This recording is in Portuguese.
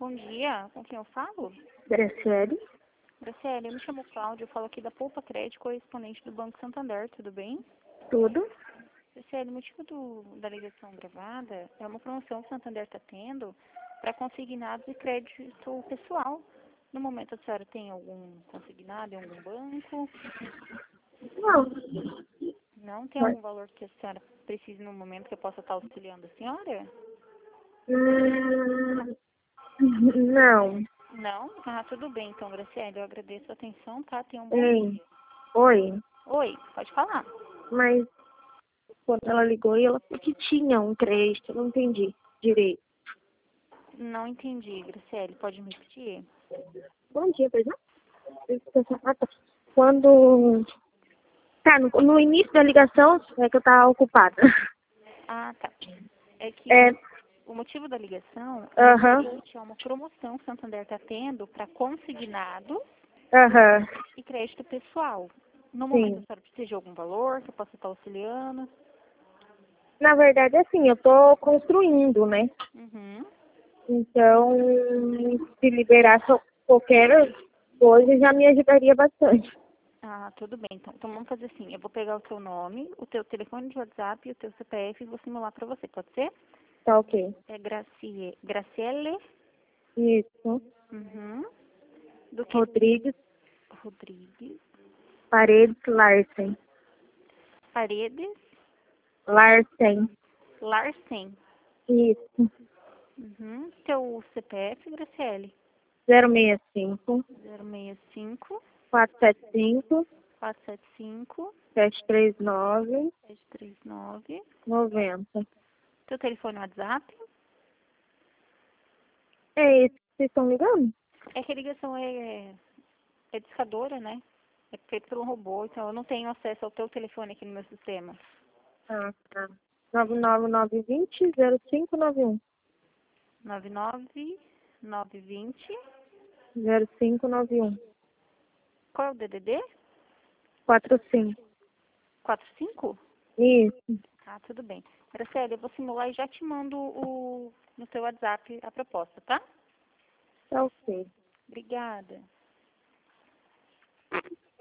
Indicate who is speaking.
Speaker 1: Bom dia, com quem eu falo?
Speaker 2: Graciele?
Speaker 1: Graciela, eu me chamo Cláudia, eu falo aqui da Poupa Crédito, correspondente do Banco Santander, tudo bem?
Speaker 2: Tudo?
Speaker 1: Graciela, o motivo da ligação gravada é uma promoção que o Santander está tendo para consignados e crédito pessoal. No momento, a senhora tem algum consignado em algum banco?
Speaker 2: Não.
Speaker 1: Não? Tem algum valor que a senhora precise no momento que eu possa estar auxiliando a senhora?
Speaker 2: Hum, não.
Speaker 1: Não? Ah, tudo bem, então, Graciela, eu agradeço a atenção, tá? Tenha um bom
Speaker 2: Ei,
Speaker 1: dia.
Speaker 2: oi.
Speaker 1: Oi, pode falar.
Speaker 2: Mas quando ela ligou e ela falou que tinha um crédito, eu não entendi direito.
Speaker 1: Não entendi, Graciele, pode me repetir?
Speaker 2: Bom dia, pois não? Ah, tá. Quando... Tá, no início da ligação é que eu tava ocupada.
Speaker 1: Ah, tá. É que
Speaker 2: É,
Speaker 1: o motivo da ligação é
Speaker 2: aham,
Speaker 1: referente a uma promoção que o Santander está tendo para consignado
Speaker 2: aham,
Speaker 1: e crédito pessoal. No momento, a
Speaker 2: sim.
Speaker 1: senhora precisa de algum valor que eu possa estar auxiliando?
Speaker 2: Na verdade, assim, eu tô construindo, né?
Speaker 1: Uhum.
Speaker 2: Então, se liberasse qualquer coisa, já me ajudaria bastante.
Speaker 1: Ah, tudo bem. Então vamos fazer assim. Eu vou pegar o seu nome, o teu telefone de WhatsApp e o teu CPF e vou simular para você. Pode ser?
Speaker 2: Tá ok.
Speaker 1: É Graciele.
Speaker 2: Isso.
Speaker 1: Uhum. Do que?
Speaker 2: Rodrigues,
Speaker 1: Rodrigues.
Speaker 2: Paredes, Larsen.
Speaker 1: Paredes.
Speaker 2: Larsen.
Speaker 1: Larsen.
Speaker 2: Isso.
Speaker 1: Uhum. Teu CPF, Graciele?
Speaker 2: 065
Speaker 1: 065
Speaker 2: 475
Speaker 1: 475
Speaker 2: 739
Speaker 1: 739.
Speaker 2: 90.
Speaker 1: Teu telefone WhatsApp?
Speaker 2: É esse que vocês estão ligando?
Speaker 1: É que a ligação é discadora, né? É feito pelo robô, então eu não tenho acesso ao teu telefone aqui no meu sistema.
Speaker 2: Ah, tá. 99920 0591.
Speaker 1: 99920.
Speaker 2: 0591.
Speaker 1: Qual é o DDD?
Speaker 2: 45.
Speaker 1: 45?
Speaker 2: Isso.
Speaker 1: Ah, tudo bem. Graciela, eu vou simular e já te mando no teu WhatsApp a proposta, tá?
Speaker 2: Tá ok.
Speaker 1: Obrigada.